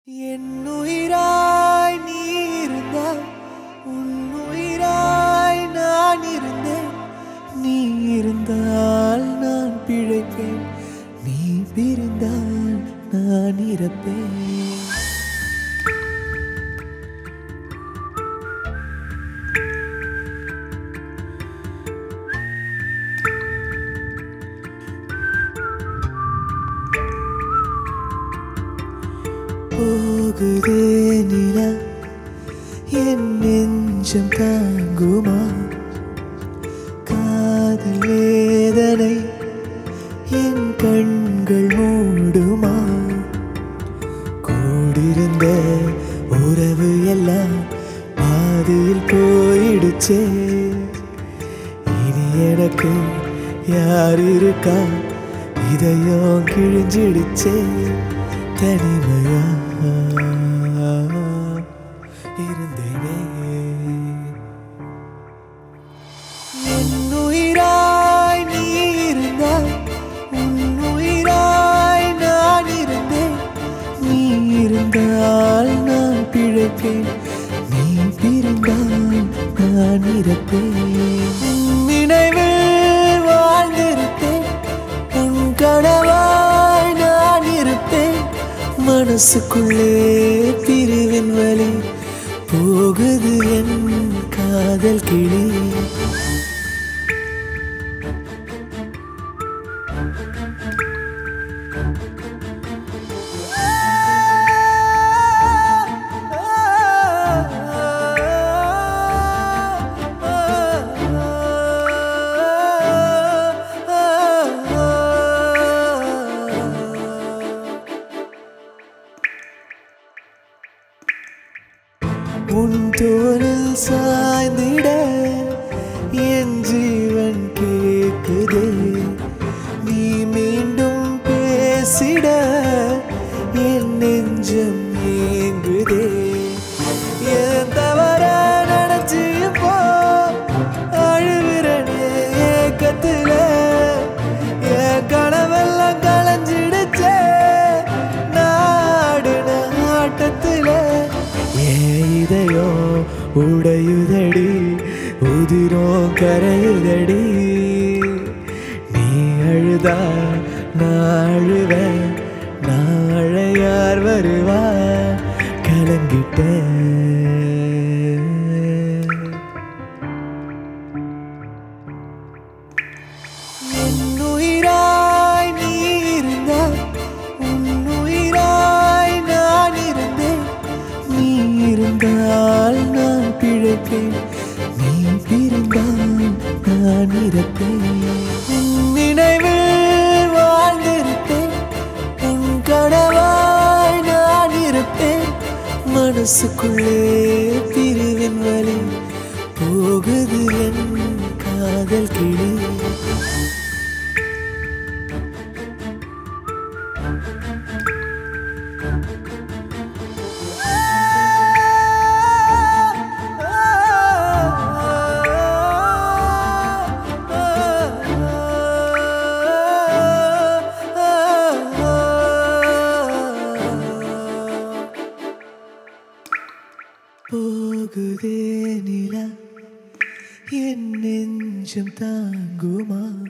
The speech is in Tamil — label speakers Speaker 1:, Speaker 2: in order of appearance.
Speaker 1: என்னுயிராய் நீ இருந்தாய், உன்னுயிராய் நான் இருந்தேன். நீ இருந்தால் நான் பிழைப்பேன், நீ பிரிந்தால் நான் இறப்பேன். போகுதே நிலா, என் நெஞ்சம் தாங்குமா? காதல் வேதனை என் கண்கள் மூடுமா? கூடிருந்த உறவு எல்லாம் பாதியில் போயிடுச்சே. இனி எனக்கு யார் இருக்கா? இதயம் கிழிஞ்சிடுச்சே. தனிமையா இருந்தேனே. என்னுயிராய் நீ இருந்தாய், உன்னுயிராய் நான் இருந்தேன். நீ இருந்தால் நான் பிழைப்பேன், நீ பிரிந்தால் நான் இறப்பேன். நினைவில் வாழ்ந்திருப்பேன், உன் கனவாய் நான் இருப்பேன். மனசுக்குள்ளே பிரிவின் வலி போகுது என் காதல் கிளி. உன் தோளில் சாய்ந்திட என் ஜீவன் கேட்குதே. நீ மீண்டும் பேசிட என் நெஞ்சம் ஏங்குதே. என் தவற நினைச்சு இப்போ அழுகிறனே ஏக்கத்துல. என் கனவெல்லாம் களைஞ்சிடுச்சே நாடுன ஆட்டத்துல. இதயோ உடையுதடி, உதிரோ கரையுதடி. நீ அழுதா நான் அழுவேன், நாளை யார் வருவா? கலங்கிட்டேன். என்னுயிராய் நீ இருந்தாய், உன்னுயிராய் நான் இருந்தேன். நீ இருந்தால் நான் பிழைப்பேன், நீ பிரிந்தால் நான் இறப்பேன். நினைவில் வாழ்ந்திருப்பேன், உன் கனவாய் நான் இருப்பேன். மனசுக்குள்ளே பிரிவின் வலி போகுது என் காதல் கிளி. போகுதே நிலா, என் நெஞ்சம் தாங்குமா?